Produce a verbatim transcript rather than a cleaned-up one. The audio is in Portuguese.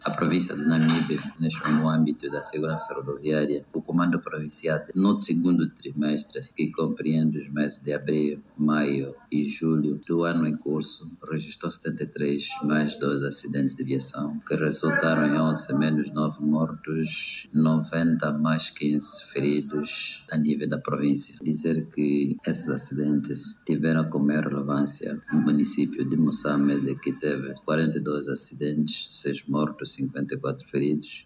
A província de Namibe, no âmbito da segurança rodoviária, o Comando Provincial, no segundo trimestre, que compreende os meses de abril, maio e julho do ano em curso, registrou setenta e três mais doze acidentes de viação, que resultaram em onze menos nove mortos, noventa mais quinze feridos a nível da província. Dizer que esses acidentes tiveram como maior relevância no município de Moçambique, que teve quarenta e dois acidentes, seis mortos, cinquenta e quatro feridos,